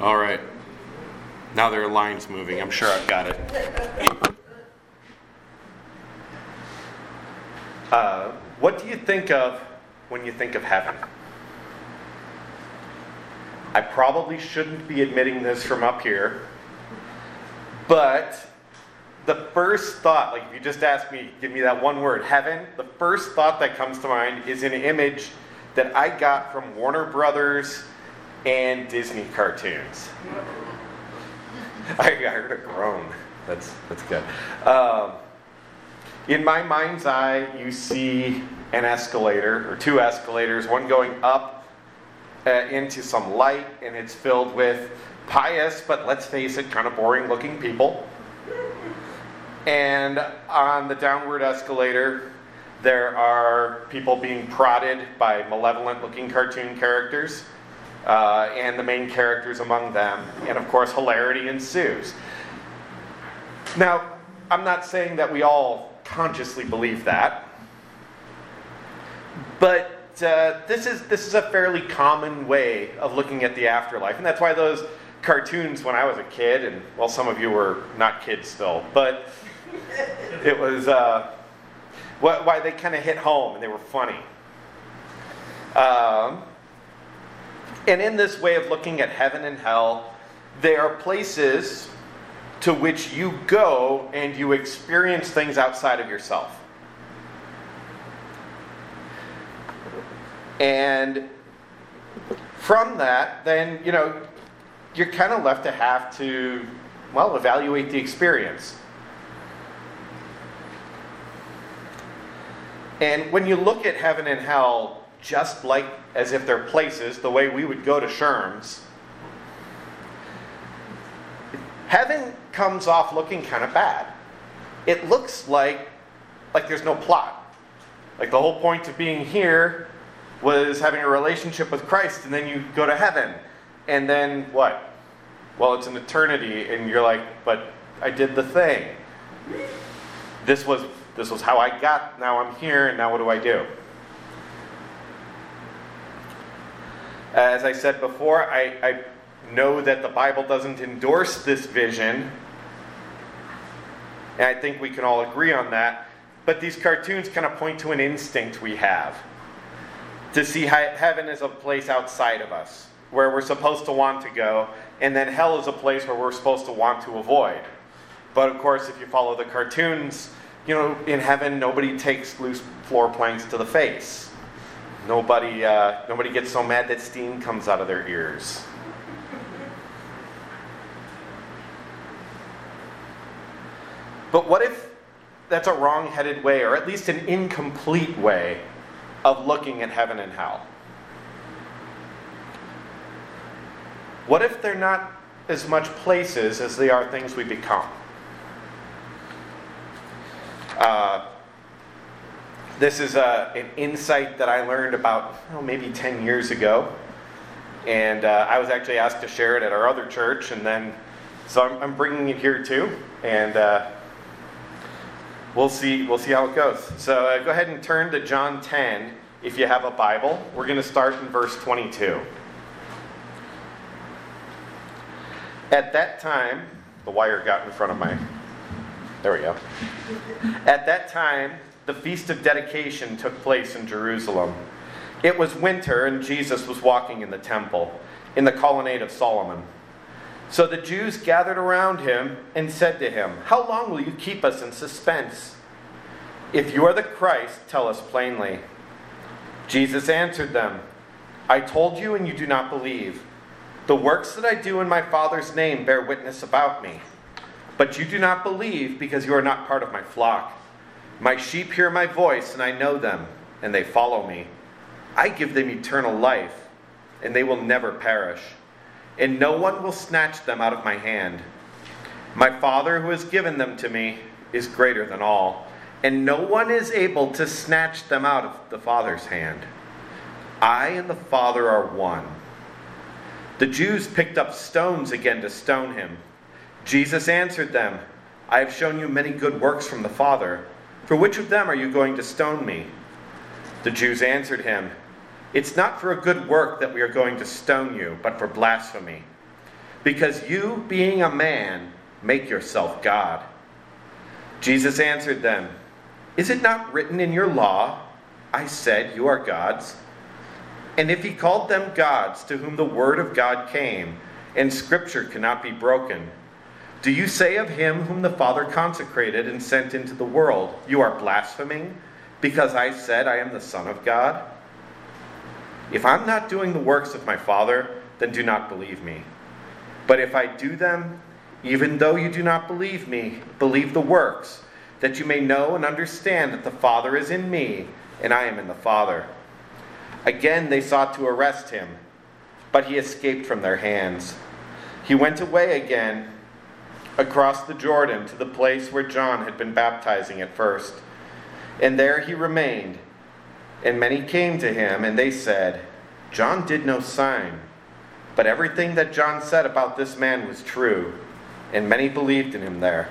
All right. Now there are lines moving. I'm sure I've got it. What do you think of when you think of heaven? I probably shouldn't be admitting this from up here, but the first thought, like if you just ask me, give me that one word, heaven, the first thought that comes to mind is an image that I got from Warner Brothers and Disney cartoons. I heard a groan. That's good. In my mind's eye, you see an escalator, or two escalators, one going up into some light, and it's filled with pious, but let's face it, kind of boring-looking people. And on the downward escalator, there are people being prodded by malevolent-looking cartoon characters, and the main characters among them. And of course, hilarity ensues. Now, I'm not saying that we all consciously believe that, but this is a fairly common way of looking at the afterlife, and that's why those cartoons when I was a kid, and well, some of you were not kids still, but it was why they kind of hit home and they were funny. And in this way of looking at heaven and hell, they are places to which you go and you experience things outside of yourself. And from that, then, you're kind of left to have to, evaluate the experience. And when you look at heaven and hell, just like as if they're places, the way we would go to Sherm's, heaven comes off looking kind of bad. It looks like there's no plot. Like the whole point of being here was having a relationship with Christ, and then you go to heaven. And then what? Well, it's an eternity, and you're like, but I did the thing. This was how I got, now I'm here, and now what do I do? As I said before, I know that the Bible doesn't endorse this vision, and I think we can all agree on that, but these cartoons kind of point to an instinct we have to see heaven as a place outside of us, where we're supposed to want to go, and then hell is a place where we're supposed to want to avoid. But of course, if you follow the cartoons, in heaven, nobody takes loose floor planks to the face. Nobody gets so mad that steam comes out of their ears. But what if that's a wrong-headed way, or at least an incomplete way, of looking at heaven and hell? What if they're not as much places as they are things we become? This is an insight that I learned about maybe 10 years ago, and I was actually asked to share it at our other church, and then so I'm bringing it here too, and we'll see how it goes. So go ahead and turn to John 10 if you have a Bible. We're going to start in verse 22. At that time, the wire got in front of my... There we go. At that time, the Feast of Dedication took place in Jerusalem. It was winter, and Jesus was walking in the temple, in the colonnade of Solomon. So the Jews gathered around him and said to him, "How long will you keep us in suspense? If you are the Christ, tell us plainly." Jesus answered them, "I told you, and you do not believe. The works that I do in my Father's name bear witness about me. But you do not believe because you are not part of my flock. My sheep hear my voice, and I know them, and they follow me. I give them eternal life, and they will never perish, and no one will snatch them out of my hand. My Father who has given them to me is greater than all, and no one is able to snatch them out of the Father's hand. I and the Father are one." The Jews picked up stones again to stone him. Jesus answered them, "I have shown you many good works from the Father. For which of them are you going to stone me?" The Jews answered him, "It's not for a good work that we are going to stone you, but for blasphemy. because you, being a man, make yourself God." Jesus answered them, "Is it not written in your law, 'I said you are gods'? And if he called them gods to whom the word of God came, and Scripture cannot be broken, do you say of him whom the Father consecrated and sent into the world, 'You are blaspheming, because I said I am the Son of God'? If I'm not doing the works of my Father, then do not believe me. But if I do them, even though you do not believe me, believe the works, that you may know and understand that the Father is in me, and I am in the Father." Again they sought to arrest him, but he escaped from their hands. He went away again across the Jordan to the place where John had been baptizing at first. And there he remained. And many came to him, and they said, "John did no sign, but everything that John said about this man was true." And many believed in him there.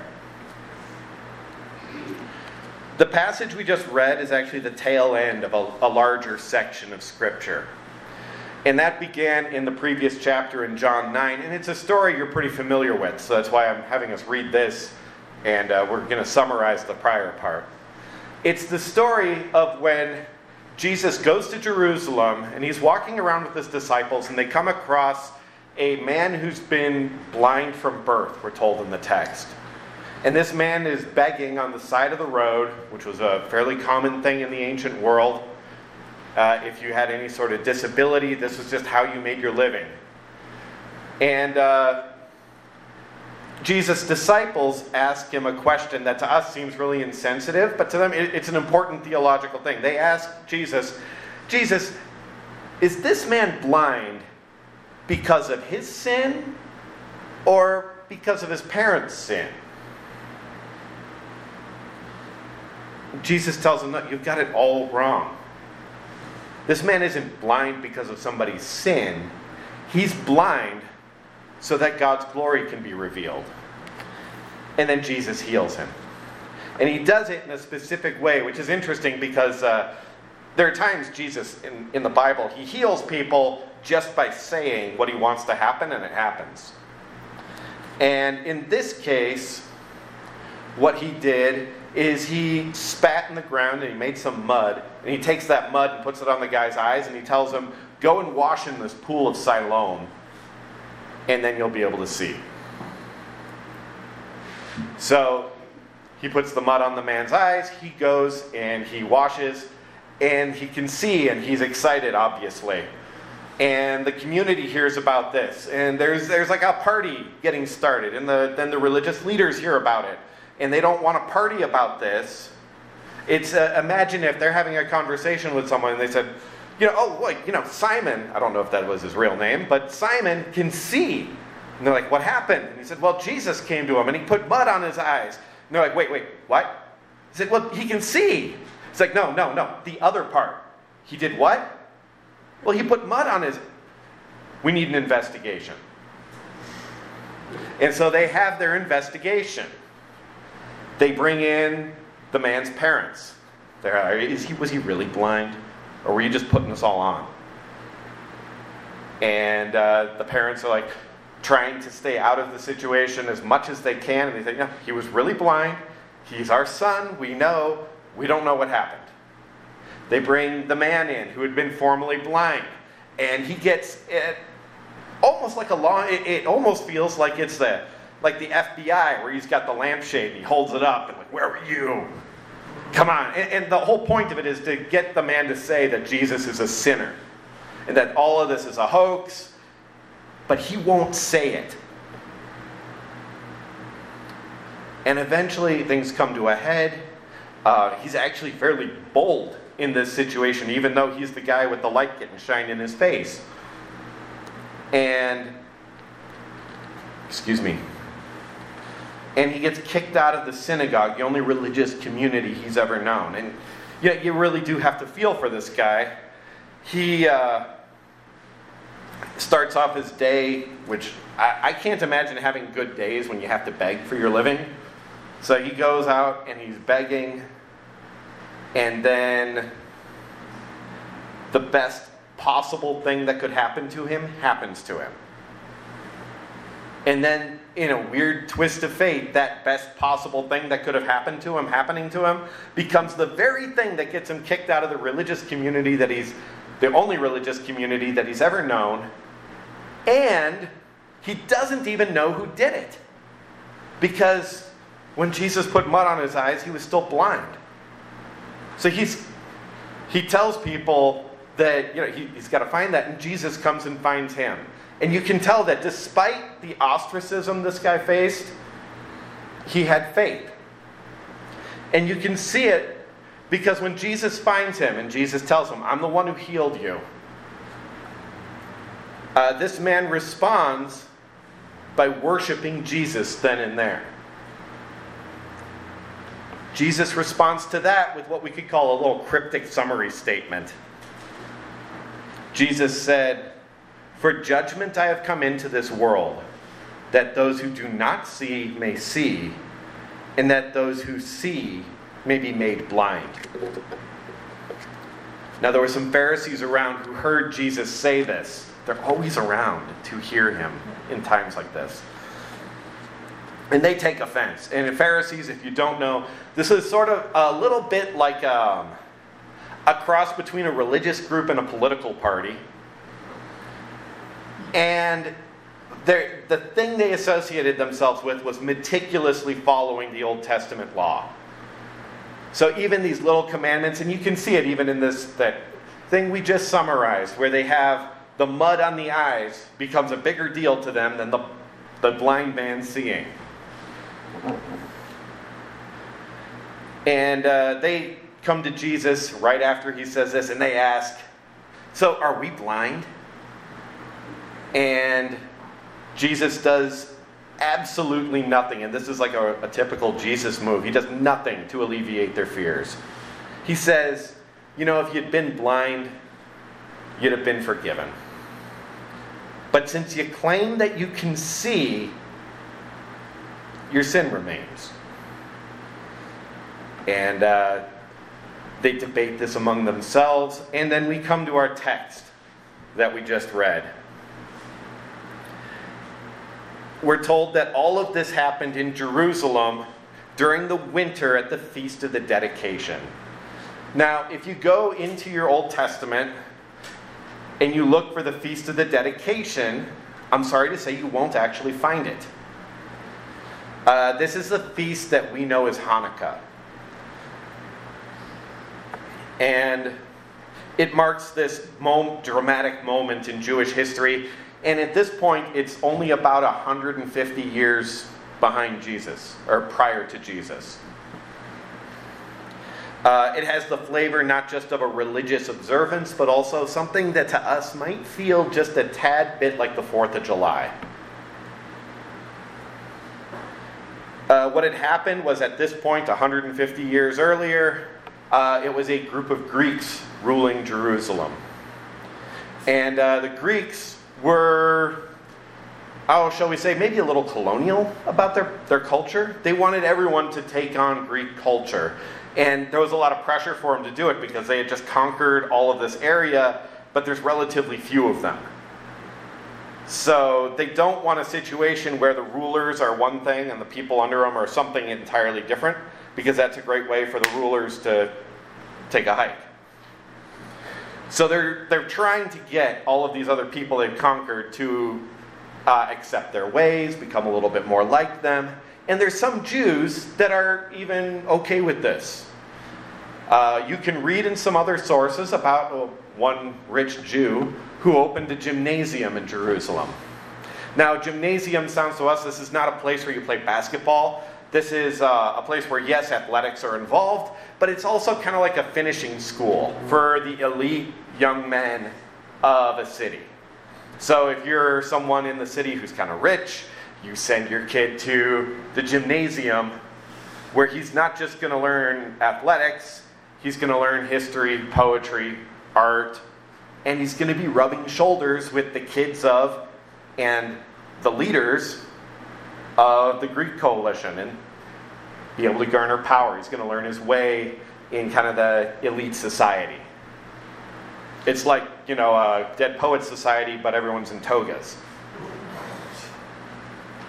The passage we just read is actually the tail end of a larger section of Scripture. And that began in the previous chapter in John 9. And it's a story you're pretty familiar with, so that's why I'm having us read this. And we're going to summarize the prior part. It's the story of when Jesus goes to Jerusalem, and he's walking around with his disciples, and they come across a man who's been blind from birth, we're told in the text. And this man is begging on the side of the road, which was a fairly common thing in the ancient world. If you had any sort of disability, this was just how you made your living. And Jesus' disciples ask him a question that to us seems really insensitive, but to them it's an important theological thing. They ask Jesus, "Is this man blind because of his sin or because of his parents' sin?" Jesus tells them, "No, you've got it all wrong. This man isn't blind because of somebody's sin. He's blind so that God's glory can be revealed." And then Jesus heals him. And he does it in a specific way, which is interesting because there are times Jesus, in the Bible, he heals people just by saying what he wants to happen, and it happens. And in this case, what he did is he spat in the ground and he made some mud, and he takes that mud and puts it on the guy's eyes, and he tells him, "Go and wash in this pool of Siloam, and then you'll be able to see." So he puts the mud on the man's eyes, he goes and he washes, and he can see, and he's excited, obviously. And the community hears about this, and there's like a party getting started, and then the religious leaders hear about it. And they don't want to party about this. It's imagine if they're having a conversation with someone and they said, Simon, I don't know if that was his real name, but Simon can see. And they're like, "What happened?" And he said, "Well, Jesus came to him and he put mud on his eyes." And they're like, wait, what? He said, "Well, he can see." It's like, no, the other part. He did what? Well, he put mud on his... We need an investigation. And so they have their investigation. They bring in the man's parents. Was he really blind? Or were you just putting us all on? And the parents are like trying to stay out of the situation as much as they can. And they say, "No, he was really blind. He's our son. We know. We don't know what happened." They bring the man in who had been formerly blind. And he gets almost like a law. It almost feels like it's like the FBI, where he's got the lampshade and he holds it up and like, "Where were you? Come on." And the whole point of it is to get the man to say that Jesus is a sinner and that all of this is a hoax, but he won't say it. And eventually things come to a head. He's actually fairly bold in this situation, even though he's the guy with the light getting shined in his face. And he gets kicked out of the synagogue, the only religious community he's ever known. And you really do have to feel for this guy. He starts off his day, which I can't imagine having good days when you have to beg for your living. So he goes out and he's begging, and then the best possible thing that could happen to him happens to him. And then, in a weird twist of fate, that best possible thing that could have happened to him, happening to him, becomes the very thing that gets him kicked out of the religious community that he's, the only religious community that he's ever known. And he doesn't even know who did it. Because when Jesus put mud on his eyes, he was still blind. So he tells people that he's got to find that, and Jesus comes and finds him. And you can tell that despite the ostracism this guy faced, he had faith. And you can see it because when Jesus finds him and Jesus tells him, "I'm the one who healed you," this man responds by worshiping Jesus then and there. Jesus responds to that with what we could call a little cryptic summary statement. Jesus said, "For judgment I have come into this world, that those who do not see may see, and that those who see may be made blind." Now there were some Pharisees around who heard Jesus say this. They're always around to hear him in times like this. And they take offense. And the Pharisees, if you don't know, this is sort of a little bit like a cross between a religious group and a political party. And the thing they associated themselves with was meticulously following the Old Testament law. So even these little commandments, and you can see it even in that thing we just summarized, where they have the mud on the eyes becomes a bigger deal to them than the blind man seeing. And they come to Jesus right after he says this, and they ask, "So are we blind?" And Jesus does absolutely nothing. And this is like a typical Jesus move. He does nothing to alleviate their fears. He says, if you'd been blind, you'd have been forgiven. But since you claim that you can see, your sin remains. And they debate this among themselves. And then we come to our text that we just read. We're told that all of this happened in Jerusalem during the winter at the Feast of the Dedication. Now, if you go into your Old Testament and you look for the Feast of the Dedication, I'm sorry to say you won't actually find it. This is the feast that we know as Hanukkah. And it marks this dramatic moment in Jewish history. And at this point, it's only about 150 years behind Jesus, or prior to Jesus. It has the flavor not just of a religious observance, but also something that to us might feel just a tad bit like the 4th of July. What had happened was at this point, 150 years earlier, it was a group of Greeks ruling Jerusalem. And the Greeks were, shall we say, maybe a little colonial about their culture. They wanted everyone to take on Greek culture. And there was a lot of pressure for them to do it because they had just conquered all of this area, but there's relatively few of them. So they don't want a situation where the rulers are one thing and the people under them are something entirely different, because that's a great way for the rulers to take a hike. So they're trying to get all of these other people they've conquered to accept their ways, become a little bit more like them. And there's some Jews that are even okay with this. You can read in some other sources about one rich Jew who opened a gymnasium in Jerusalem. Now, gymnasium sounds to us, this is not a place where you play basketball. This is a place where, yes, athletics are involved, but it's also kind of like a finishing school for the elite young men of a city. So if you're someone in the city who's kind of rich, you send your kid to the gymnasium where he's not just going to learn athletics, he's going to learn history, poetry, art, and he's going to be rubbing shoulders with the kids of and the leaders of the Greek coalition and be able to garner power. He's going to learn his way in kind of the elite society. It's like, Dead Poets Society, but everyone's in togas.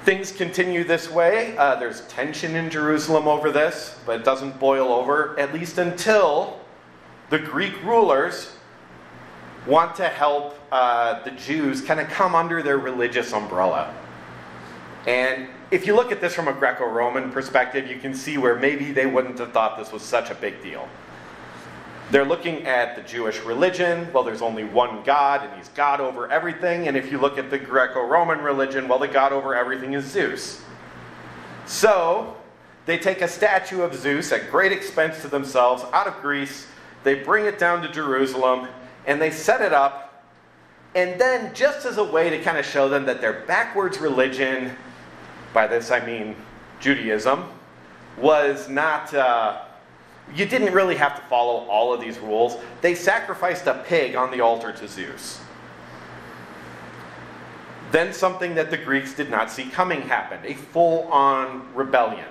Things continue this way. There's tension in Jerusalem over this, but it doesn't boil over, at least until the Greek rulers want to help the Jews kind of come under their religious umbrella. And if you look at this from a Greco-Roman perspective, you can see where maybe they wouldn't have thought this was such a big deal. They're looking at the Jewish religion. Well, there's only one God, and he's God over everything. And if you look at the Greco-Roman religion, well, the God over everything is Zeus. So they take a statue of Zeus at great expense to themselves out of Greece. They bring it down to Jerusalem, and they set it up. And then, just as a way to kind of show them that their backwards religion, by this I mean Judaism, was not... you didn't really have to follow all of these rules. They sacrificed a pig on the altar to Zeus. Then something that the Greeks did not see coming happened, a full-on rebellion.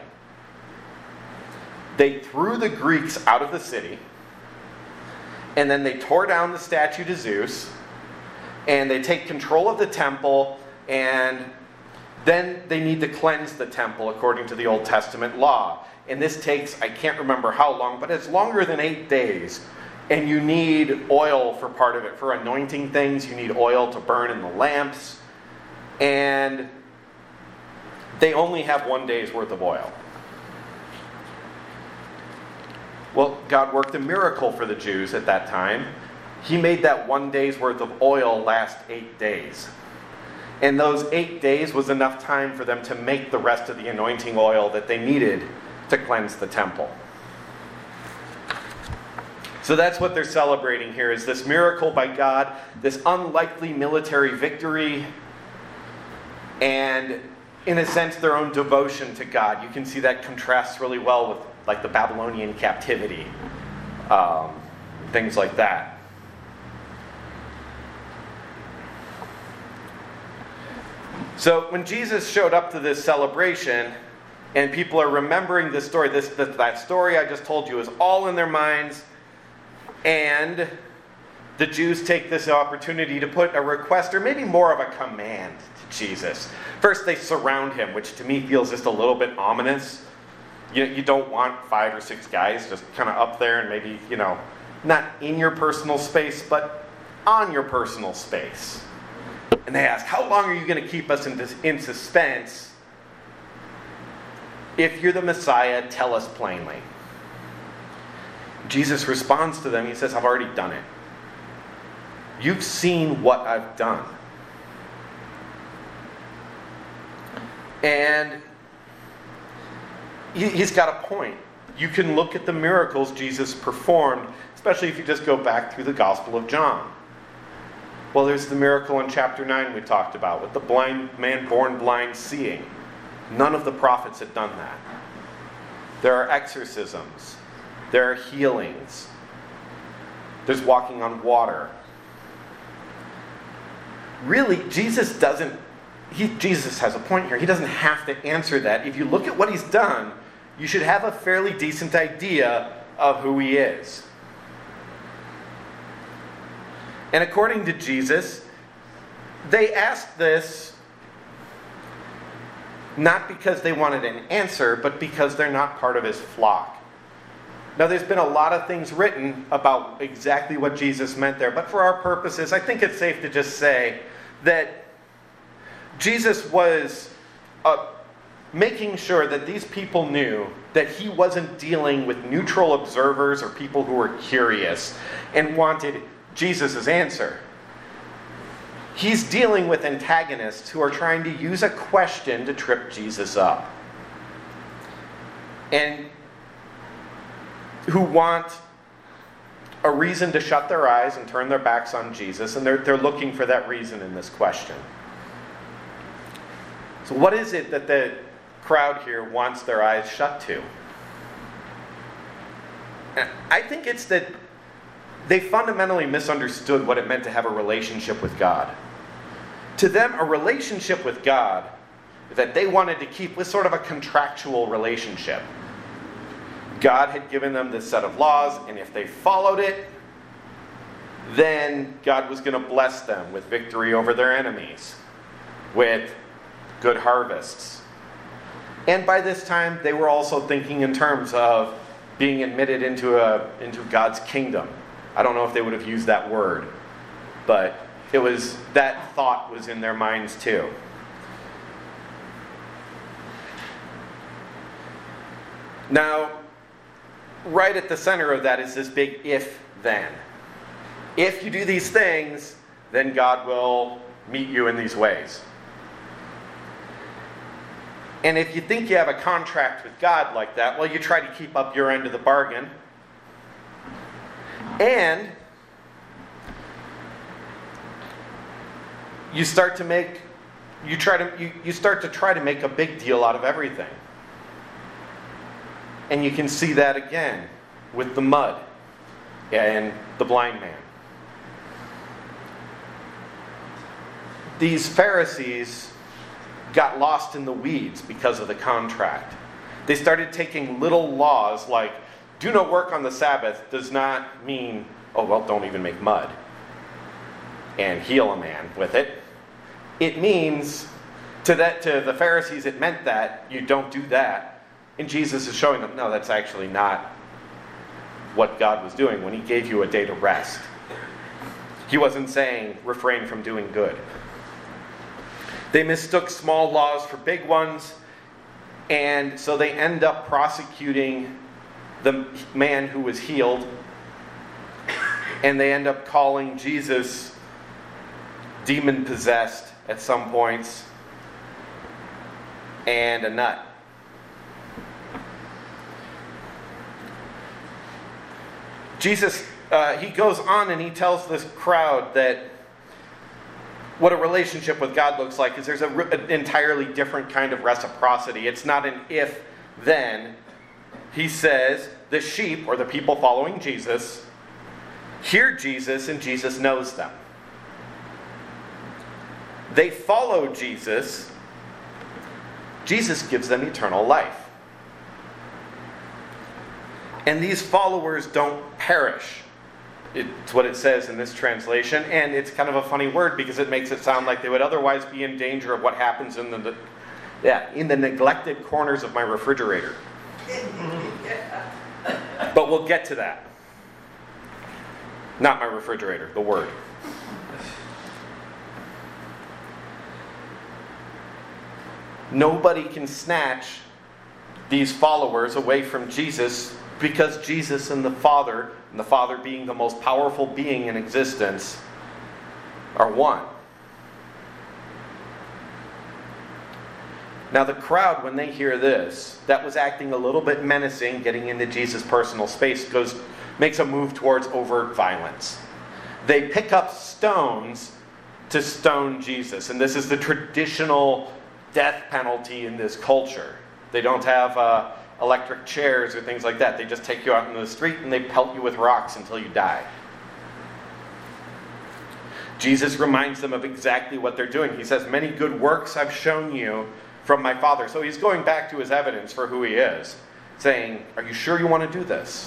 They threw the Greeks out of the city, and then they tore down the statue to Zeus, and they take control of the temple, and then they need to cleanse the temple according to the Old Testament law. And this takes, I can't remember how long, but it's longer than 8 days. And you need oil for part of it. For anointing things, you need oil to burn in the lamps. And they only have 1 day's worth of oil. Well, God worked a miracle for the Jews at that time. He made that 1 day's worth of oil last 8 days. And those 8 days was enough time for them to make the rest of the anointing oil that they needed to cleanse the temple. So that's what they're celebrating here, is this miracle by God, this unlikely military victory, and in a sense their own devotion to God. You can see that contrasts really well with like the Babylonian captivity, things like that. So when Jesus showed up to this celebration, and people are remembering this story, that story I just told you is all in their minds, and the Jews take this opportunity to put a request, or maybe more of a command, to Jesus. First, they surround him, which to me feels just a little bit ominous. You don't want 5 or 6 guys just kind of up there and maybe, not in your personal space, but on your personal space. And they ask, how long are you going to keep us in suspense? If you're the Messiah, tell us plainly. Jesus responds to them. He says, I've already done it. You've seen what I've done. And he's got a point. You can look at the miracles Jesus performed, especially if you just go back through the Gospel of John. Well, there's the miracle in chapter 9 we talked about, with the blind man born blind seeing. None of the prophets had done that. There are exorcisms. There are healings. There's walking on water. Really, Jesus has a point here. He doesn't have to answer that. If you look at what he's done, you should have a fairly decent idea of who he is. And according to Jesus, they asked this not because they wanted an answer, but because they're not part of his flock. Now, there's been a lot of things written about exactly what Jesus meant there, but for our purposes, I think it's safe to just say that Jesus was making sure that these people knew that he wasn't dealing with neutral observers or people who were curious and wanted Jesus' answer. He's dealing with antagonists who are trying to use a question to trip Jesus up, and who want a reason to shut their eyes and turn their backs on Jesus, and they're looking for that reason in this question. So what is it that the crowd here wants their eyes shut to? I think it's that they fundamentally misunderstood what it meant to have a relationship with God. To them, a relationship with God that they wanted to keep was sort of a contractual relationship. God had given them this set of laws, and if they followed it, then God was going to bless them with victory over their enemies, with good harvests. And by this time, they were also thinking in terms of being admitted into God's kingdom. I don't know if they would have used that word, but that thought was in their minds too. Now, right at the center of that is this big if-then. If you do these things, then God will meet you in these ways. And if you think you have a contract with God like that, well, you try to keep up your end of the bargain. And you start to try to make a big deal out of everything. And you can see that again with the mud and the blind man. These Pharisees got lost in the weeds because of the contract. They started taking little laws like, do no work on the Sabbath does not mean, don't even make mud and heal a man with it. It means, to the Pharisees, it meant that you don't do that. And Jesus is showing them, no, that's actually not what God was doing when he gave you a day to rest. He wasn't saying refrain from doing good. They mistook small laws for big ones, and so they end up prosecuting the man who was healed, and they end up calling Jesus demon-possessed at some points, and a nut. Jesus, he goes on and he tells this crowd that what a relationship with God looks like is there's an entirely different kind of reciprocity. It's not an if-then. He says the sheep, or the people following Jesus, hear Jesus and Jesus knows them. They follow Jesus. Jesus gives them eternal life. And these followers don't perish. It's what it says in this translation, and it's kind of a funny word because it makes it sound like they would otherwise be in danger of what happens in the neglected corners of my refrigerator. But we'll get to that. Not my refrigerator, the word. Nobody can snatch these followers away from Jesus because Jesus and the Father being the most powerful being in existence, are one. Now the crowd, when they hear this, that was acting a little bit menacing, getting into Jesus' personal space, makes a move towards overt violence. They pick up stones to stone Jesus, and this is the traditional death penalty in this culture. They don't have electric chairs or things like that. They just take you out into the street and they pelt you with rocks until you die. Jesus reminds them of exactly what they're doing. He says, many good works I've shown you from my Father. So he's going back to his evidence for who he is, saying, are you sure you want to do this?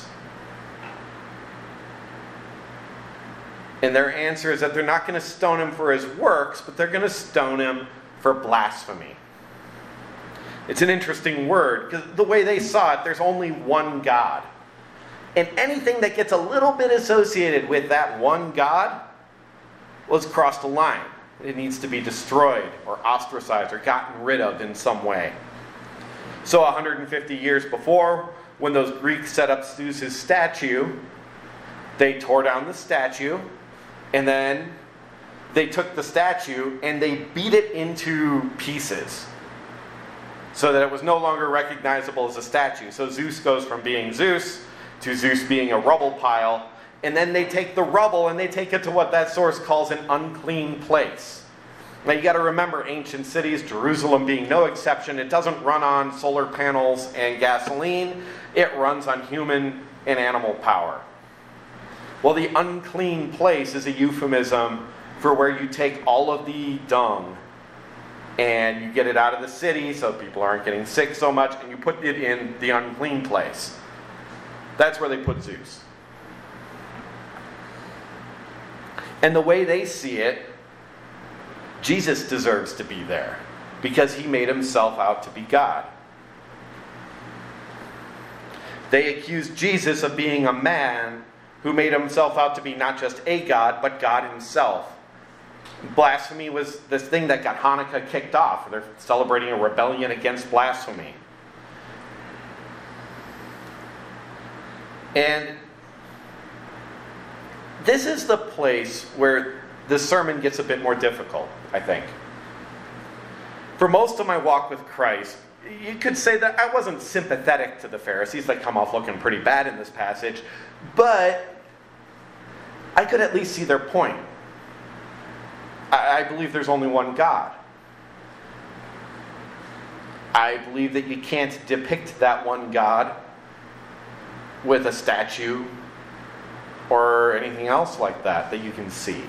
And their answer is that they're not going to stone him for his works, but they're going to stone him for blasphemy. It's an interesting word, because the way they saw it, there's only one God. And anything that gets a little bit associated with that one God was crossed a line. It needs to be destroyed or ostracized or gotten rid of in some way. So 150 years before, when those Greeks set up Zeus's statue, they tore down the statue, and then they took the statue and they beat it into pieces, so that it was no longer recognizable as a statue. So Zeus goes from being Zeus to Zeus being a rubble pile. And then they take the rubble and they take it to what that source calls an unclean place. Now you got to remember, ancient cities, Jerusalem being no exception, it doesn't run on solar panels and gasoline. It runs on human and animal power. Well, the unclean place is a euphemism for where you take all of the dung and you get it out of the city so people aren't getting sick so much, and you put it in the unclean place. That's where they put Zeus. And the way they see it, Jesus deserves to be there. because he made himself out to be God. They accused Jesus of being a man who made himself out to be not just a God, but God himself. Blasphemy was this thing that got Hanukkah kicked off. They're celebrating a rebellion against blasphemy. And this is the place where the sermon gets a bit more difficult, I think. For most of my walk with Christ, you could say that I wasn't sympathetic to the Pharisees. They come off looking pretty bad in this passage. But I could at least see their point. I believe there's only one God. I believe that you can't depict that one God with a statue or anything else like that you can see.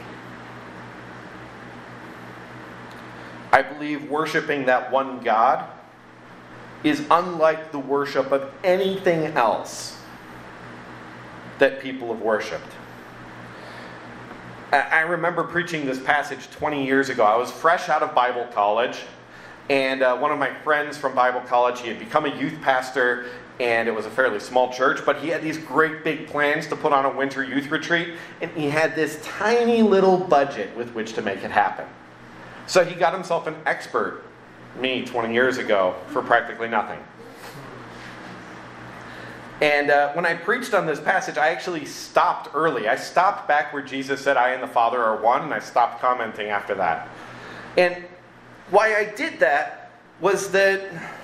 I believe worshiping that one God is unlike the worship of anything else that people have worshipped. I remember preaching this passage 20 years ago. I was fresh out of Bible college, and one of my friends from Bible college, he had become a youth pastor, and it was a fairly small church, but he had these great big plans to put on a winter youth retreat, and he had this tiny little budget with which to make it happen. So he got himself an expert, me 20 years ago, for practically nothing. And when I preached on this passage, I actually stopped early. I stopped back where Jesus said, I and the Father are one, and I stopped commenting after that. And why I did that was that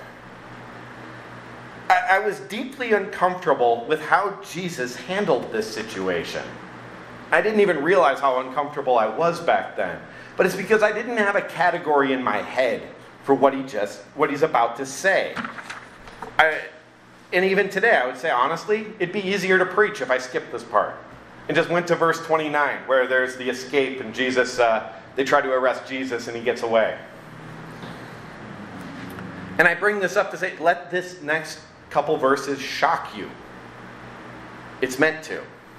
I was deeply uncomfortable with how Jesus handled this situation. I didn't even realize how uncomfortable I was back then. But it's because I didn't have a category in my head for what he's about to say. And even today, I would say, honestly, it'd be easier to preach if I skipped this part and just went to verse 29, where there's the escape and Jesus, they try to arrest Jesus and he gets away. And I bring this up to say, let this next couple verses shock you. It's meant to.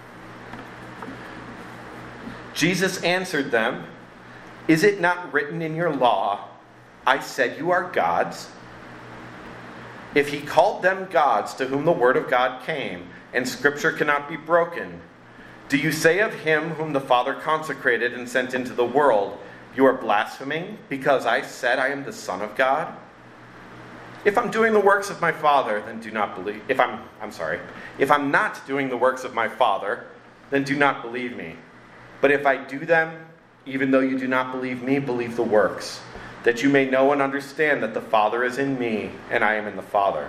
Jesus answered them, "Is it not written in your law, I said you are gods? If he called them gods to whom the word of God came, and scripture cannot be broken, do you say of him whom the Father consecrated and sent into the world, you are blaspheming because I said I am the Son of God? If I'm doing the works of my Father, then do not believe. If I'm not doing the works of my Father, then do not believe me. But if I do them, even though you do not believe me, believe the works, that you may know and understand that the Father is in me and I am in the Father."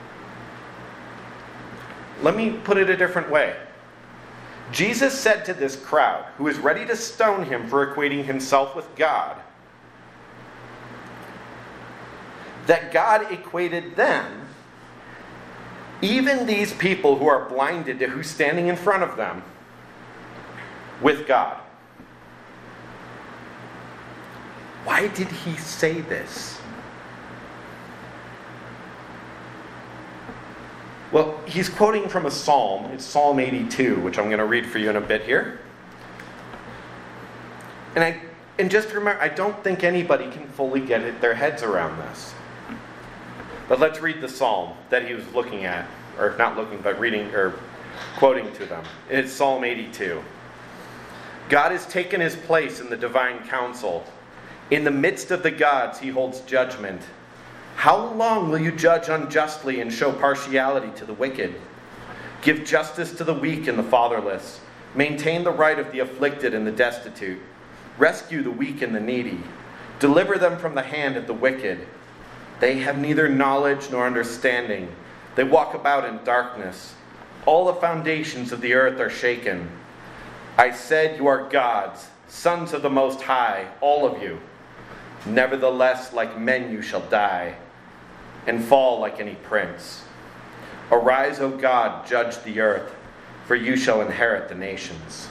Let me put it a different way. Jesus said to this crowd, who is ready to stone him for equating himself with God, that God equated them, even these people who are blinded to who's standing in front of them, with God. Why did he say this? Well, he's quoting from a psalm. It's Psalm 82, which I'm going to read for you in a bit here. And just remember, I don't think anybody can fully get their heads around this. But let's read the psalm that he was looking at, or not looking, but reading or quoting to them. It's Psalm 82. God has taken his place in the divine council. In the midst of the gods, he holds judgment. How long will you judge unjustly and show partiality to the wicked? Give justice to the weak and the fatherless. Maintain the right of the afflicted and the destitute. Rescue the weak and the needy. Deliver them from the hand of the wicked. They have neither knowledge nor understanding. They walk about in darkness. All the foundations of the earth are shaken. I said you are gods, sons of the Most High, all of you. Nevertheless, like men you shall die, and fall like any prince. Arise, O God, judge the earth, for you shall inherit the nations.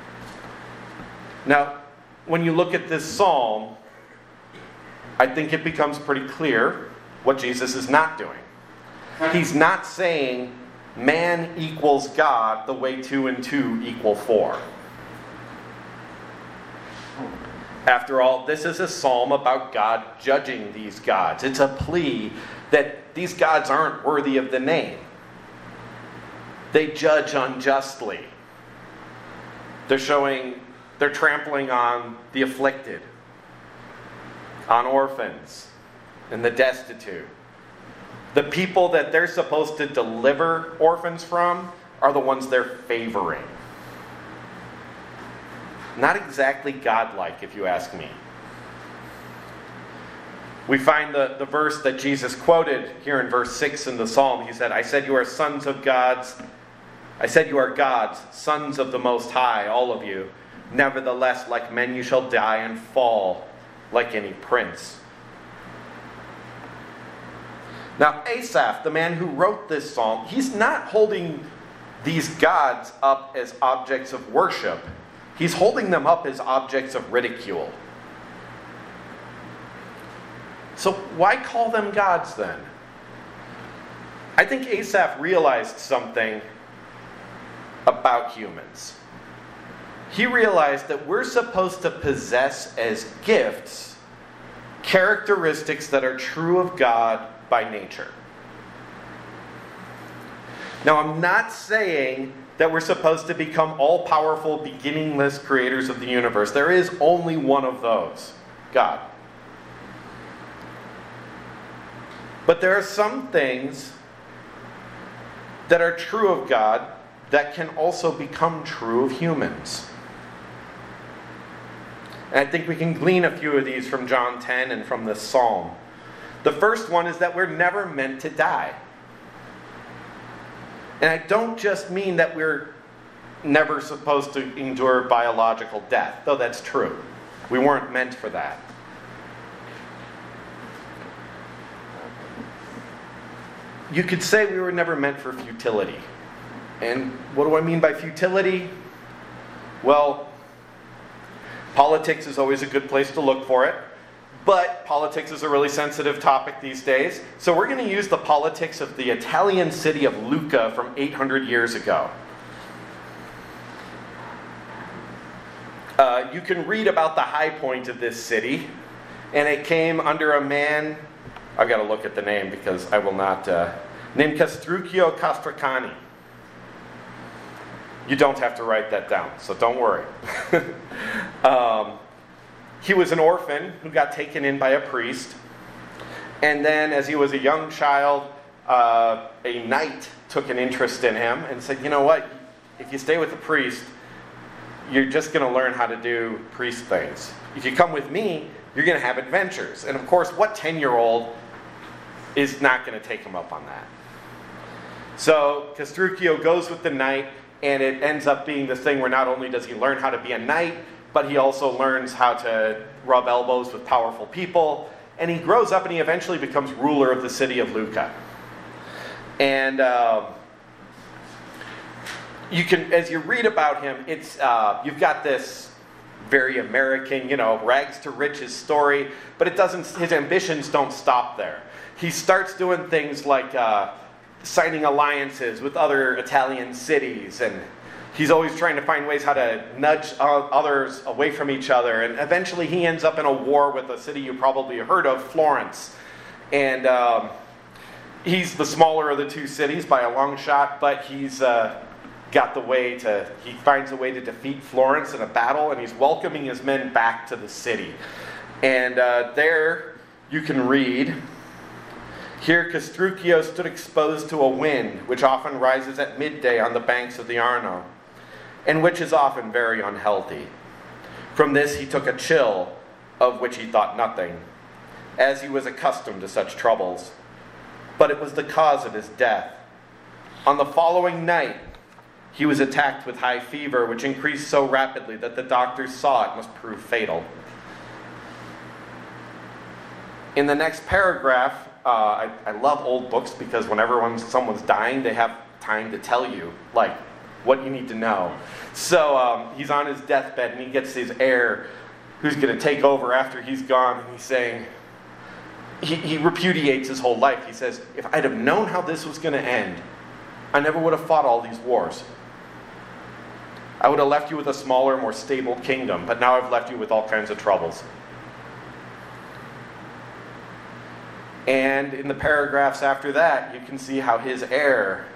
Now, when you look at this psalm, I think it becomes pretty clear what Jesus is not doing. He's not saying man equals God the way 2 and 2 equal 4. After all, this is a psalm about God judging these gods. It's a plea that these gods aren't worthy of the name. They judge unjustly. They're trampling on the afflicted, on orphans, and the destitute. The people that they're supposed to deliver orphans from are the ones they're favoring. Not exactly godlike, if you ask me. We find the verse that Jesus quoted here in verse 6 in the psalm. He said, I said you are sons of gods. I said you are gods, sons of the Most High, all of you. Nevertheless, like men you shall die and fall like any prince. Now, Asaph, the man who wrote this psalm, he's not holding these gods up as objects of worship. He's holding them up as objects of ridicule. So why call them gods then? I think Asaph realized something about humans. He realized that we're supposed to possess as gifts characteristics that are true of God by nature. Now, I'm not saying that we're supposed to become all-powerful, beginningless creators of the universe. There is only one of those, God. But there are some things that are true of God that can also become true of humans. And I think we can glean a few of these from John 10 and from this psalm. The first one is that we're never meant to die. And I don't just mean that we're never supposed to endure biological death, though that's true. We weren't meant for that. You could say we were never meant for futility. And what do I mean by futility? Well, politics is always a good place to look for it. But politics is a really sensitive topic these days. So we're going to use the politics of the Italian city of Lucca from 800 years ago. You can read about the high point of this city. And it came under a man, I've got to look at the name because I will not, named Castruccio Castracani. You don't have to write that down, so don't worry. He was an orphan who got taken in by a priest. And then as he was a young child, a knight took an interest in him and said, you know what, if you stay with the priest, you're just going to learn how to do priest things. If you come with me, you're going to have adventures. And of course, what 10-year-old is not going to take him up on that? So Castruccio goes with the knight, and it ends up being this thing where not only does he learn how to be a knight, but he also learns how to rub elbows with powerful people. And he grows up and he eventually becomes ruler of the city of Lucca. And you can, as you read about him, it's you've got this very American, rags to riches story, but it doesn't. His ambitions don't stop there. He starts doing things like signing alliances with other Italian cities, and he's always trying to find ways how to nudge others away from each other. And eventually he ends up in a war with a city you probably heard of, Florence. And he's the smaller of the two cities by a long shot, but he's he finds a way to defeat Florence in a battle, and he's welcoming his men back to the city. And there you can read, here Castruccio stood exposed to a wind, which often rises at midday on the banks of the Arno, and which is often very unhealthy. From this he took a chill, of which he thought nothing, as he was accustomed to such troubles. But it was the cause of his death. On the following night, he was attacked with high fever, which increased so rapidly that the doctors saw it must prove fatal. In the next paragraph, I love old books because whenever someone's dying, they have time to tell you, what you need to know. So he's on his deathbed and he gets his heir who's going to take over after he's gone, and he's saying, he repudiates his whole life. He says, if I'd have known how this was going to end, I never would have fought all these wars. I would have left you with a smaller, more stable kingdom, but now I've left you with all kinds of troubles. And in the paragraphs after that, you can see how his heir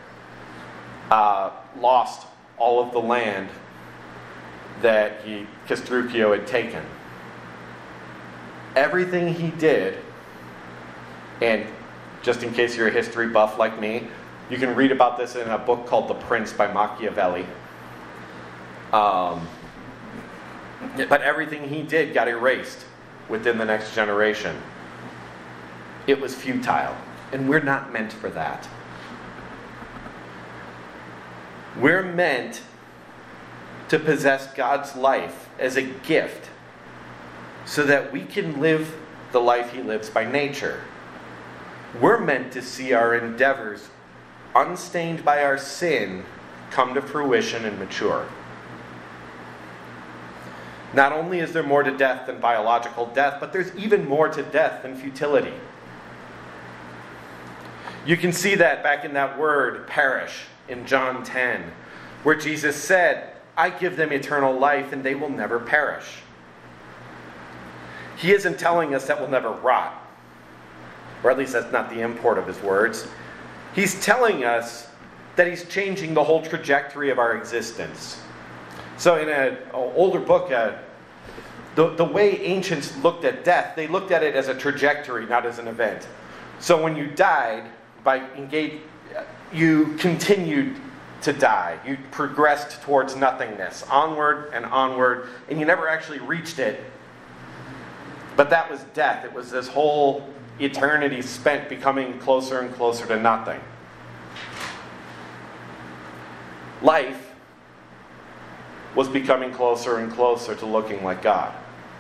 lost all of the land that Castruccio had taken. Everything he did, and just in case you're a history buff like me, you can read about this in a book called The Prince by Machiavelli. But everything he did got erased within the next generation. It was futile, and we're not meant for that. We're meant to possess God's life as a gift so that we can live the life he lives by nature. We're meant to see our endeavors, unstained by our sin, come to fruition and mature. Not only is there more to death than biological death, but there's even more to death than futility. You can see that back in that word, perish, in John 10, where Jesus said, I give them eternal life and they will never perish. He isn't telling us that we'll never rot, or at least that's not the import of his words. He's telling us that he's changing the whole trajectory of our existence. So in an older book, the way ancients looked at death, they looked at it as a trajectory, not as an event. So when you died, you continued to die. You progressed towards nothingness, onward, and you never actually reached it. But that was death. It was this whole eternity spent becoming closer and closer to nothing. Life was becoming closer and closer to looking like God.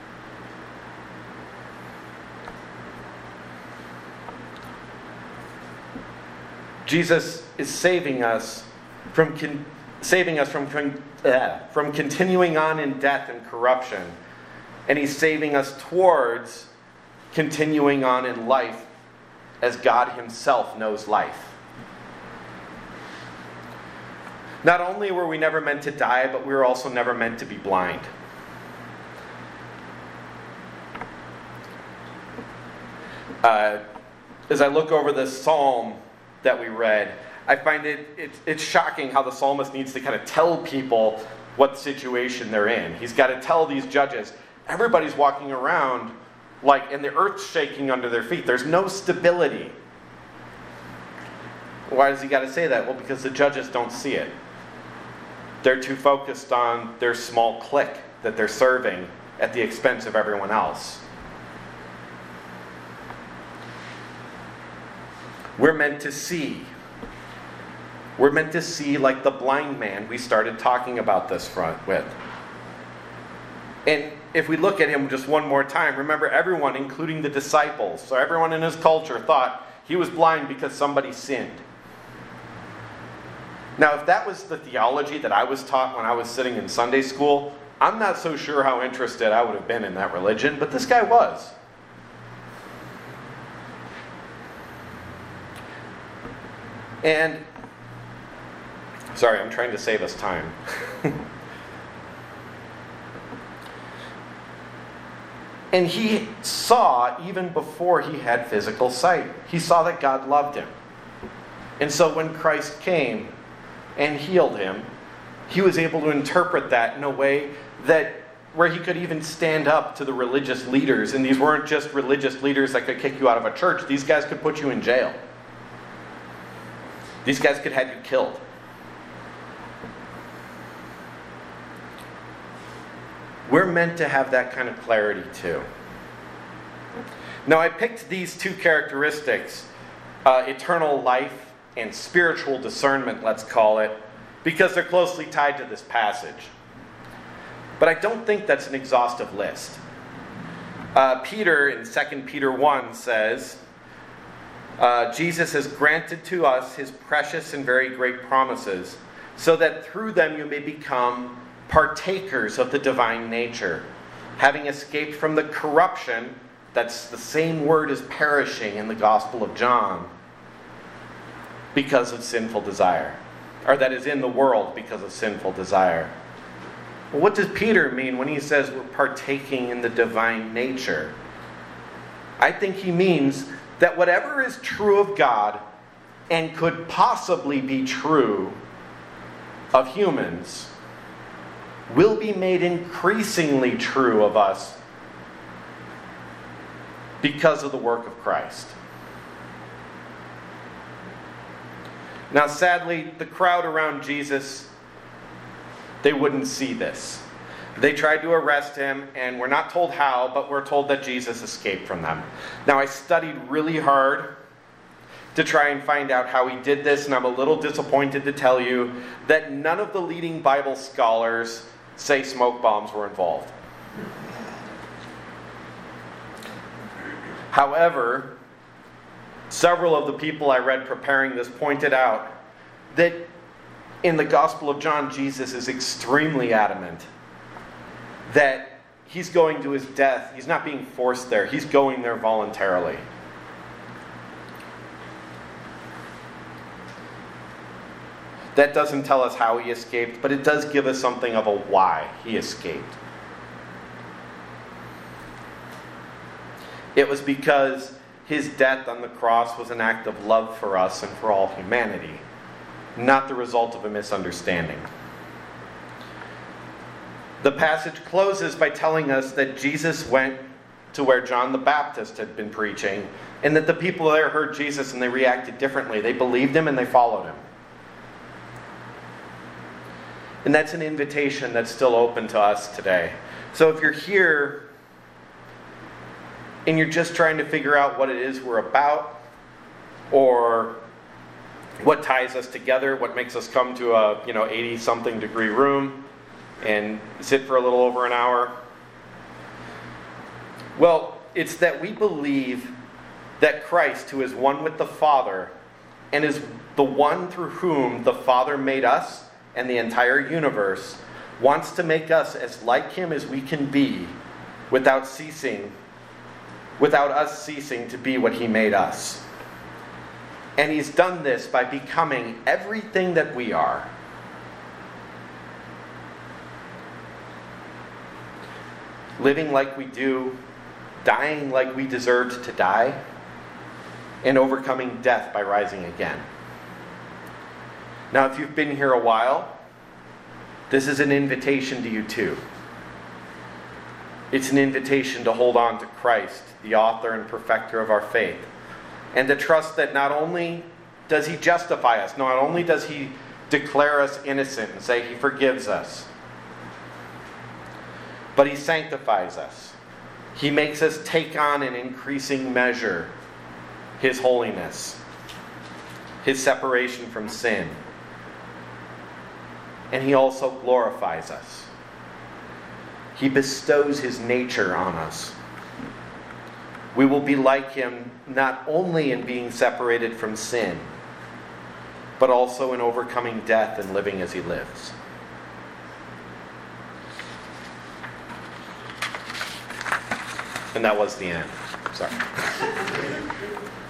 Jesus is saving us from continuing on in death and corruption, and he's saving us towards continuing on in life as God himself knows life. Not only were we never meant to die, but we were also never meant to be blind. As I look over this psalm that we read, I find it's shocking how the psalmist needs to kind of tell people what situation they're in. He's got to tell these judges, everybody's walking around and the earth's shaking under their feet. There's no stability. Why does he got to say that? Well, because the judges don't see it. They're too focused on their small clique that they're serving at the expense of everyone else. We're meant to see. We're meant to see like the blind man we started talking about this with. And if we look at him just one more time, remember everyone, including the disciples, so everyone in his culture thought he was blind because somebody sinned. Now, if that was the theology that I was taught when I was sitting in Sunday school, I'm not so sure how interested I would have been in that religion, but this guy was. And, sorry, I'm trying to save us time. And he saw, even before he had physical sight, he saw that God loved him. And so when Christ came and healed him, he was able to interpret that in a way that where he could even stand up to the religious leaders. And these weren't just religious leaders that could kick you out of a church. These guys could put you in jail. These guys could have you killed. We're meant to have that kind of clarity too. Now, I picked these two characteristics, eternal life and spiritual discernment, let's call it, because they're closely tied to this passage. But I don't think that's an exhaustive list. Peter in 2 Peter 1 says, Jesus has granted to us his precious and very great promises, so that through them you may become partakers of the divine nature, having escaped from the corruption, that's the same word as perishing in the Gospel of John, because of sinful desire. Or that is in the world because of sinful desire. Well, what does Peter mean when he says we're partaking in the divine nature? I think he means that whatever is true of God and could possibly be true of humans will be made increasingly true of us because of the work of Christ. Now, sadly, the crowd around Jesus, they wouldn't see this. They tried to arrest him, and we're not told how, but we're told that Jesus escaped from them. Now, I studied really hard to try and find out how he did this, and I'm a little disappointed to tell you that none of the leading Bible scholars say smoke bombs were involved. However, several of the people I read preparing this pointed out that in the Gospel of John, Jesus is extremely adamant that he's going to his death. He's not being forced there. He's going there voluntarily. That doesn't tell us how he escaped, but it does give us something of a why he escaped. It was because his death on the cross was an act of love for us and for all humanity, not the result of a misunderstanding. The passage closes by telling us that Jesus went to where John the Baptist had been preaching, and that the people there heard Jesus and they reacted differently. They believed him and they followed him. And that's an invitation that's still open to us today. So if you're here and you're just trying to figure out what it is we're about, or what ties us together, what makes us come to a 80-something degree room and sit for a little over an hour, well, it's that we believe that Christ, who is one with the Father, and is the one through whom the Father made us and the entire universe, wants to make us as like him as we can be without us ceasing to be what he made us. And he's done this by becoming everything that we are. Living like we do, dying like we deserved to die, and overcoming death by rising again. Now, if you've been here a while, this is an invitation to you too. It's an invitation to hold on to Christ, the author and perfecter of our faith, and to trust that not only does he justify us, not only does he declare us innocent and say he forgives us, but he sanctifies us. He makes us take on in increasing measure his holiness, his separation from sin. And he also glorifies us. He bestows his nature on us. We will be like him not only in being separated from sin, but also in overcoming death and living as he lives. And that was the end. Sorry.